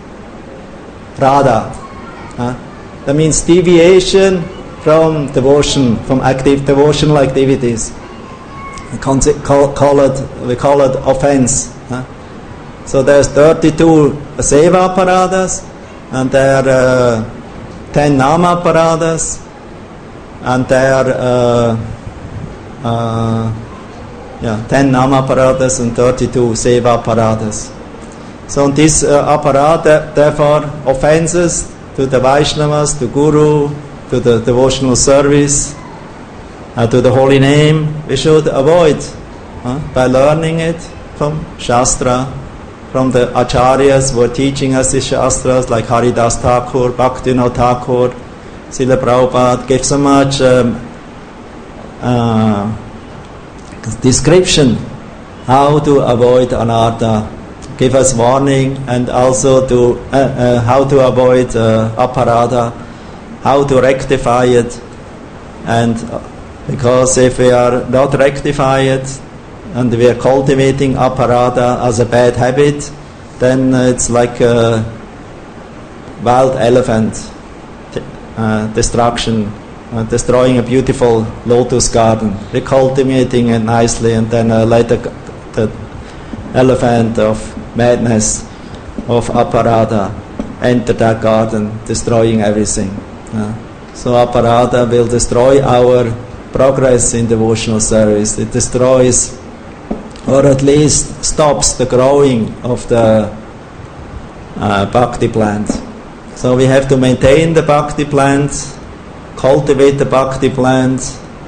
rada. Uh, that means deviation from devotion, from active devotional activities. We call, call it, we call it offense. Uh. So there's thirty-two seva aparadas, and there are uh, ten nama aparadas, and there are uh, uh, yeah, ten nama aparadas and thirty-two seva aparadas. So this uh, aparada, therefore, offenses to the Vaishnavas, to Guru, to the devotional service, uh, to the holy name, we should avoid uh, by learning it from Shastra, from the acharyas who are teaching us the Shastras, like Haridas Thakur, Bhaktivinoda Thakur, Srila Prabhupada, gave so much um, uh, description how to avoid anartha, give us warning, and also to uh, uh, how to avoid uh, aparada, how to rectify it. And uh, because if we are not rectify it and we are cultivating aparada as a bad habit, then uh, it's like a wild elephant uh, destruction, uh, destroying a beautiful lotus garden, recultivating it nicely, and then uh, later the elephant of madness, of aparada, enter that garden, destroying everything. Uh, so aparada will destroy our progress in devotional service. It destroys, or at least stops the growing of the uh, bhakti plant. So we have to maintain the bhakti plant, cultivate the bhakti plant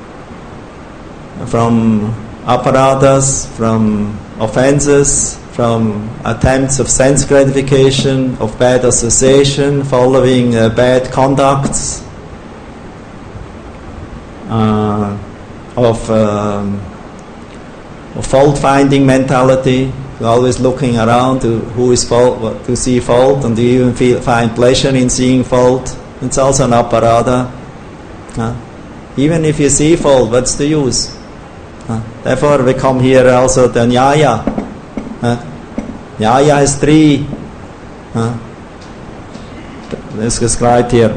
from aparadas, from offenses, from attempts of sense gratification, of bad association, following uh, bad conducts, uh, of, um, of fault-finding mentality, always looking around to who is fault, to see fault, and to even feel, find pleasure in seeing fault. It's also an aparada. Uh, even if you see fault, what's the use? Uh, therefore, we come here also to Nyaya. Uh, Nyaya has three. Uh, it's described here.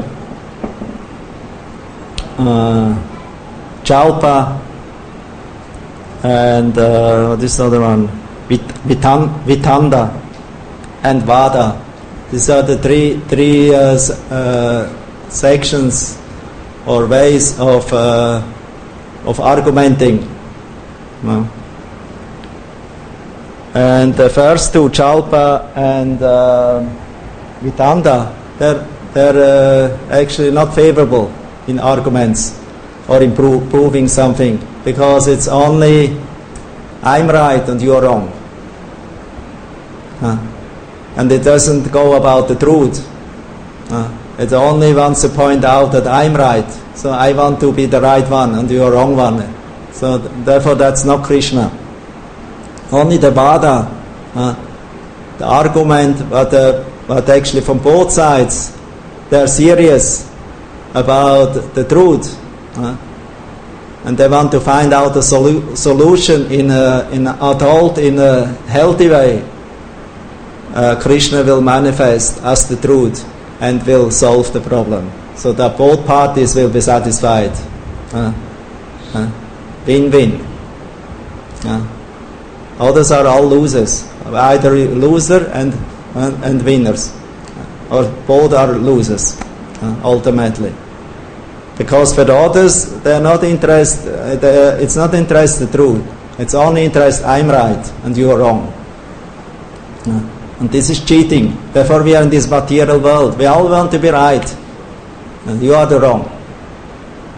Uh, Chalpa and uh, this other one, Vit, Vitan, Vitanda and Vada. These are the three three uh, uh, sections or ways of uh, of argumenting. No. And the first two, Chalpa and uh, Vitanda, they're, they're uh, actually not favorable in arguments or in pro- proving something, because it's only I'm right and you're wrong. Uh, and it doesn't go about the truth. Uh, it only wants to point out that I'm right, so I want to be the right one and you're wrong one. So th- therefore that's not Krishna. Only the Vada, uh, the argument, but, uh, but actually from both sides, they're serious about the truth, uh, and they want to find out a solu- solution in a, in a adult, in a healthy way. Uh, Krishna will manifest as the truth and will solve the problem, so that both parties will be satisfied. Uh, uh, win-win. Uh, Others are all losers, either loser and and, and winners, or both are losers uh, ultimately. Because for the others, they are not interested. Uh, it's not interest the truth. It's only interest I'm right and you are wrong. Uh, and this is cheating. Therefore, we are in this material world. We all want to be right, and you are the wrong.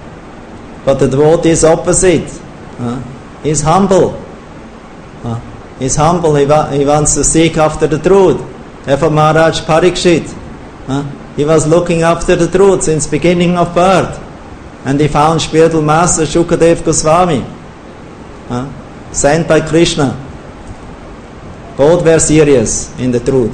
But the devotee is opposite. Uh, he's humble. Uh, He's humble, he, wa- he wants to seek after the truth. Therefore Maharaj Parikshit, huh? he was looking after the truth since beginning of birth. And he found spiritual master Shukadev Goswami, huh? sent by Krishna. Both were serious in the truth.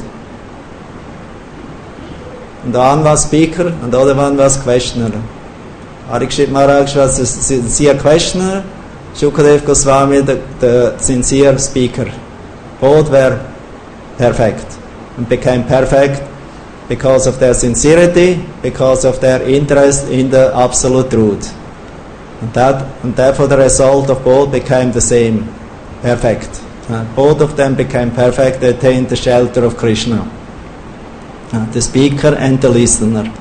And the one was speaker and the other one was questioner. Parikshit Maharaj was the sincere questioner, Shukadev Goswami the, the sincere speaker. Both were perfect and became perfect because of their sincerity, because of their interest in the absolute truth. And, that, and therefore the result of both became the same, perfect. Uh, both of them became perfect, they attained the shelter of Krishna. Uh, the speaker and the listener.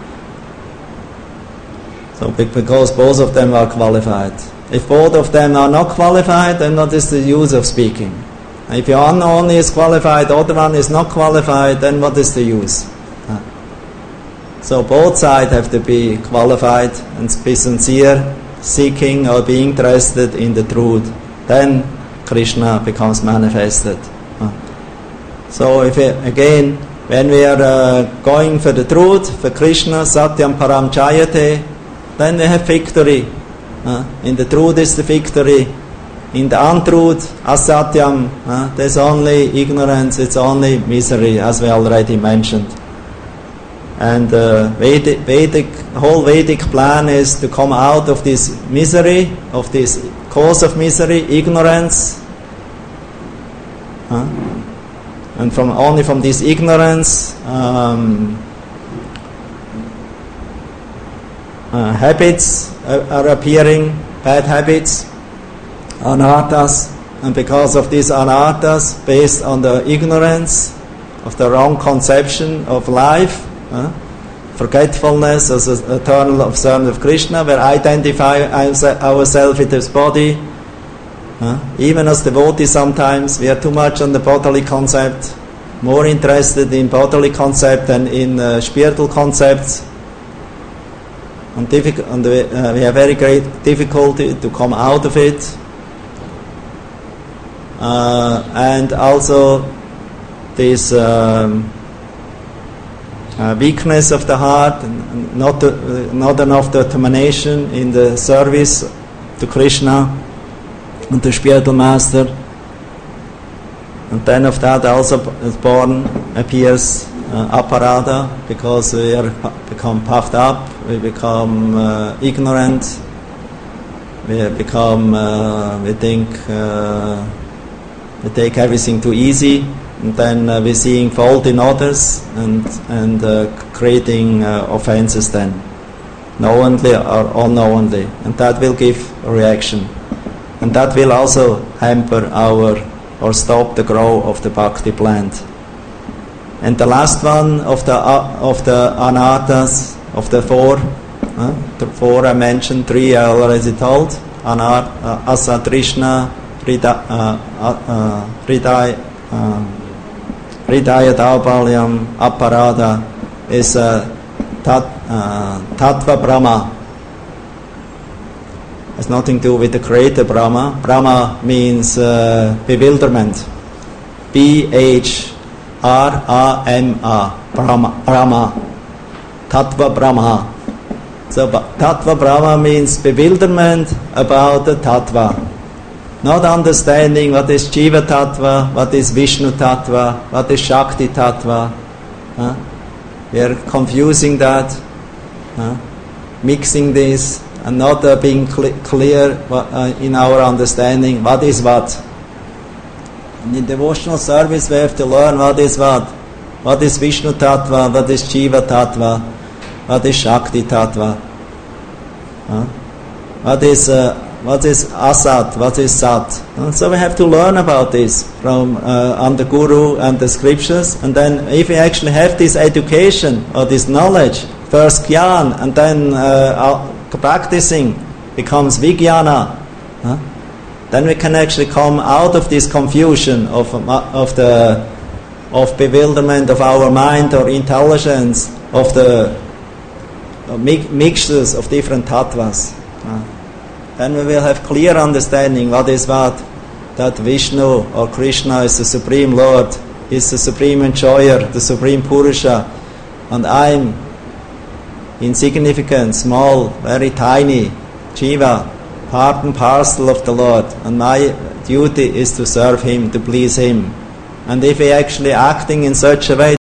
So because both of them are qualified. If both of them are not qualified, then what is the use of speaking? If one only is qualified, the other one is not qualified, then what is the use? Uh, so both sides have to be qualified and be sincere, seeking or being interested in the truth. Then Krishna becomes manifested. Uh, so if it, again, when we are uh, going for the truth, for Krishna, Satyam Param Jayate, then we have victory. Uh, in the truth is the victory. In the untruth, Asatyam, uh, there's only ignorance, it's only misery, as we already mentioned. And uh, Vedic, Vedic, whole Vedic plan is to come out of this misery, of this cause of misery, ignorance. Uh, and from only from this ignorance, um, uh, habits are, are appearing, bad habits, anarthas, and because of these anarthas, based on the ignorance of the wrong conception of life, uh, forgetfulness as an eternal observant of Krishna, we identify ourselves with this body. Uh, even as devotees sometimes, we are too much on the bodily concept, more interested in bodily concept than in uh, spiritual concepts. And, difficult, and we, uh, we have very great difficulty to come out of it. Uh, and also this um, uh, weakness of the heart, not, to, uh, not enough determination in the service to Krishna and the spiritual master. And then of that also is born, appears uh, aparada, because we are become puffed up, we become uh, ignorant, we become, uh, we think, uh, we take everything too easy, and then uh, we're seeing fault in others and and uh, creating uh, offenses then, knowingly or unknowingly, and that will give a reaction, and that will also hamper our or stop the growth of the bhakti plant. And the last one of the uh, of the anarthas, of the four, uh, the four I mentioned, three I already told, anar uh, asatrishna, Hridaya uh, uh, uh, Daupalyam, Aparada, is uh, tat, uh, Tattva Brahma. Has nothing to do with the creator Brahma. Brahma means uh, bewilderment. B H R A M A, Brahma, Brahma. Tattva Brahma. So Tattva Brahma means bewilderment about the Tattva. Not understanding what is Jiva Tattva, what is Vishnu Tattva, what is Shakti Tattva. Huh? We are confusing that, huh? Mixing this, and not uh, being cl- clear what, uh, in our understanding what is what. And in devotional service we have to learn what is what. What is Vishnu Tattva, what is Jiva Tattva, what is Shakti Tattva. Huh? What is... Uh, What is asat? What is sat? And so we have to learn about this from uh, under Guru and the scriptures, and then if we actually have this education or this knowledge, first jnana, and then uh, practicing becomes vijnana, huh? Then we can actually come out of this confusion of of the of bewilderment of our mind or intelligence of the uh, mi- mixtures of different tattvas. Huh? Then we will have clear understanding what is what, that Vishnu or Krishna is the Supreme Lord, is the Supreme Enjoyer, the Supreme Purusha, and I'm insignificant, small, very tiny, Jiva, part and parcel of the Lord, and my duty is to serve Him, to please Him. And if we actually acting in such a way,